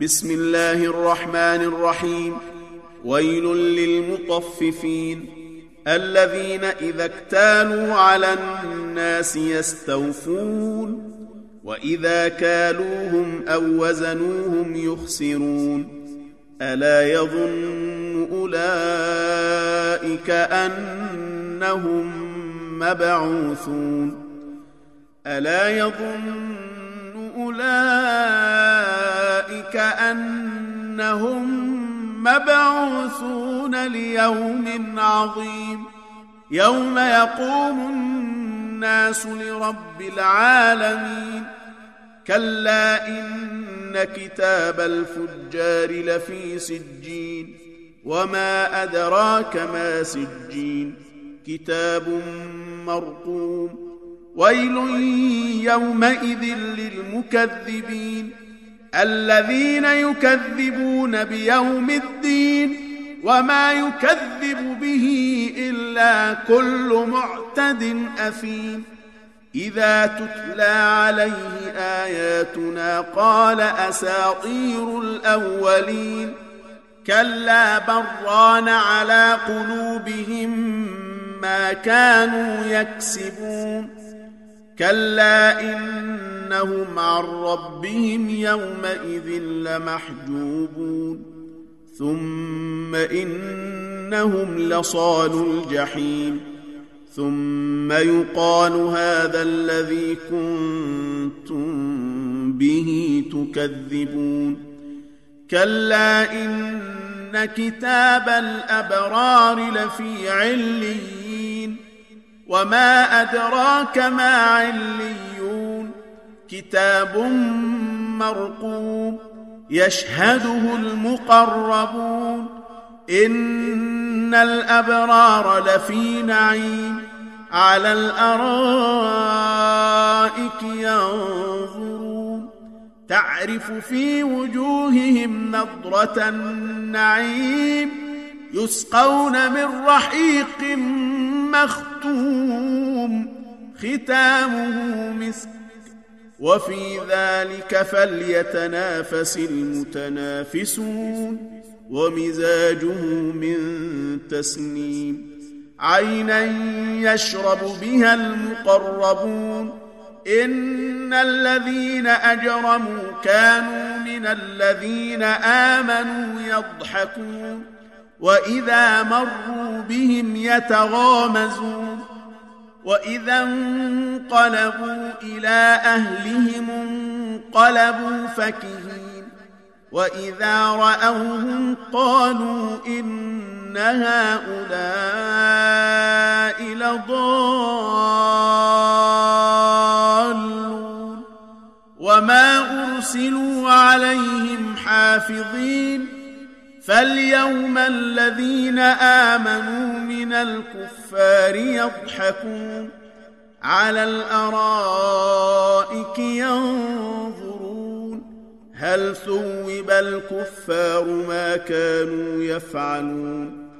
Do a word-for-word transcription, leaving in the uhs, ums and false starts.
بسم الله الرحمن الرحيم. ويل للمطففين الذين إذا اكتالوا على الناس يستوفون وإذا كالوهم أو وزنوهم يخسرون ألا يظن أولئك أنهم مبعوثون ألا يظن أولئك أنهم مبعوثون ليوم عظيم يوم يقوم الناس لرب العالمين كلا إن كتاب الفجار لفي سجين وما أدراك ما سجين كتاب مرقوم ويل يومئذ للمكذبين الذين يكذبون بيوم الدين وما يكذب به إلا كل معتد أثيم إذا تتلى عليه آياتنا قال أساطير الأولين كلا بران على قلوبهم ما كانوا يكسبون كلا إنهم عن ربهم يومئذ لمحجوبون ثم إنهم لصالو الجحيم ثم يقال هذا الذي كنتم به تكذبون كلا إن كتاب الأبرار لفي عليين وما أدراك ما عليون كتاب مرقوم يشهده المقربون إن الأبرار لفي نعيم على الأرائك ينظرون تعرف في وجوههم نضرة النعيم يسقون من رحيق مختوم ختامه مسك وفي ذلك فليتنافس المتنافسون ومزاجه من تسنيم عينا يشرب بها المقربون إن الذين أجرموا كانوا من الذين آمنوا يضحكون وإذا مروا بهم يتغامزون وإذا انقلبوا إلى أهلهم انقلبوا فكهين وإذا رأوهم قالوا إن هؤلاء لضالون وما أرسلوا عليهم حافظين فاليوم الذين آمنوا من الكفار يضحكون على الأرائك ينظرون هل ثوب الكفار ما كانوا يفعلون